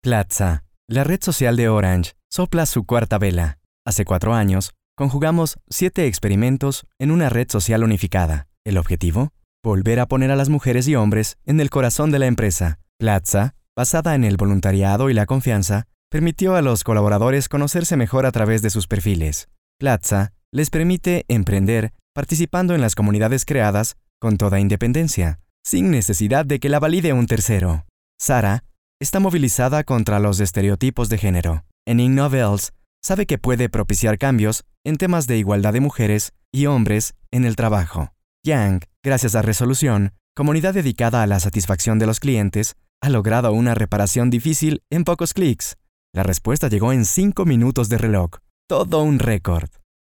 Platza, la red social de Orange, sopla su cuarta vela. Hace 4 años, conjugamos 7 experimentos en una red social unificada. ¿El objetivo? Volver a poner a las mujeres y hombres en el corazón de la empresa. Platza, basada en el voluntariado y la confianza, permitió a los colaboradores conocerse mejor a través de sus perfiles. Platza les permite emprender participando en las comunidades creadas con toda independencia, sin necesidad de que la valide un tercero. Sara está movilizada contra los estereotipos de género. En Innovels sabe que puede propiciar cambios en temas de igualdad de mujeres y hombres en el trabajo. Yang, gracias a Resolución, comunidad dedicada a la satisfacción de los clientes, ha logrado una reparación difícil en pocos clics. La respuesta llegó en 5 minutos de reloj. Todo un récord.